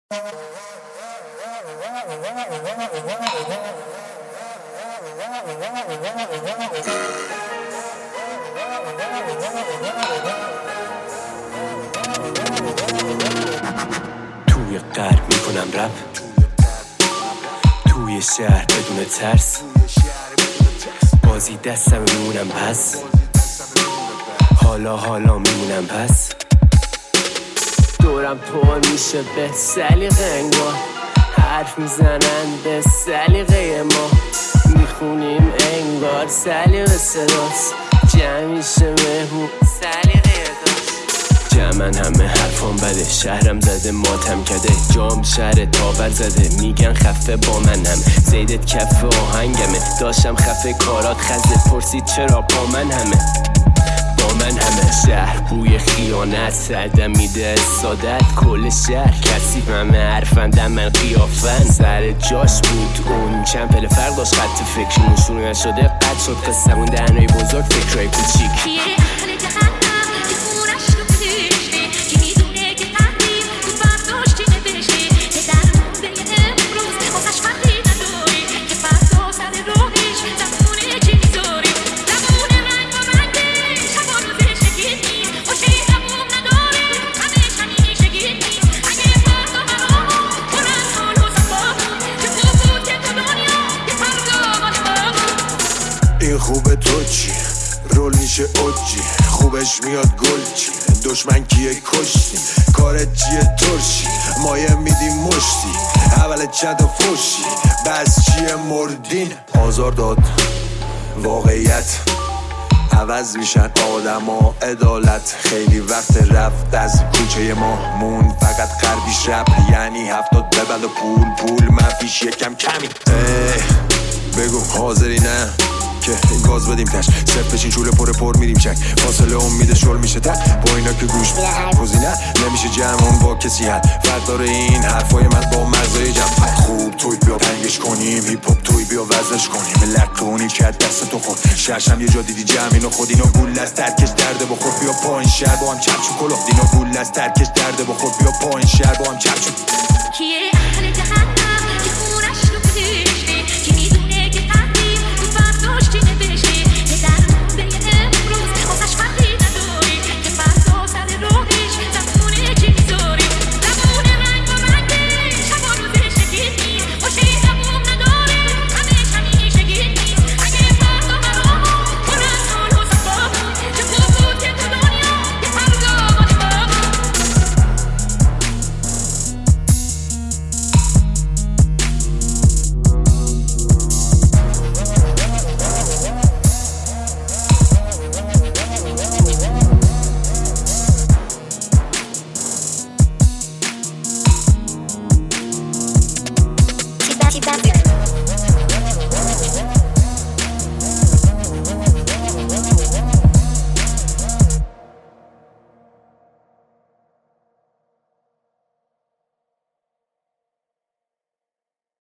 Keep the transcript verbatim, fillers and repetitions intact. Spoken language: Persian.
توی قلب میکنم رپ، توی شهر بدون ترس، بازی دستم میمونم پس، حالا حالا میمونم پس. دورم پر میشه به سلیقه انگار، حرف میزنن به سلیقه ما، میخونیم انگار سلیقه صداست، جمع میشه مهمون سلیقه داشت. جمعن همه حرفان بده، شهرم زده ماتم کده، جام شهر تاور زده، میگن خفه با من هم، زیدت کف آهنگمه، داشتم خفه کارات خزه، پرسید چرا با من همه با من همه. شهر بوی خیانت سردم میده سادت، کل شهر کثیف همه حرفندم من قیافن، سر جاش بود اون چند پله فرق داشت، خط فکرمون شروع نشده قد شد قصمون دهنهای بزرگ فکرهای کوچیک. این خوبه تو چی؟ رول میشه اوجی، خوبش میاد گل چی؟ دشمن کیه کشتی؟ کارت چیه ترشی؟ مایه میدیم مشتی، اول چند و فوشی، بس چیه مردین؟ آزار داد واقعیت، عوض میشن آدم ها عدالت، خیلی وقت رفت از کوچه ما مون، فقط غربیش رپ یعنی هفتاد ببل و پول پول منفیش یکم کمی. بگو حاضری نه که گاز بدیم تش، صف بشین چوله پر پر میریم چک، فاصله امیده شل میشه تک، با اینا که گوش روزی نه نمیشه جمعون با کسی حد، فرق داره این حرفای من با مرزای جمع. خوب توی بیا پنگش کنیم، هیپ هاپ توی بیا وزش کنیم، لقونی که دست تو خود شرشم یه جا دیدی جمع اینو خود، اینا گول از ترکش درده بخور، بیا پایین شهر با هم چپچون کلاه، اینا گول از ترکش درده بخور، بیا پایین شهر با هم چپچون.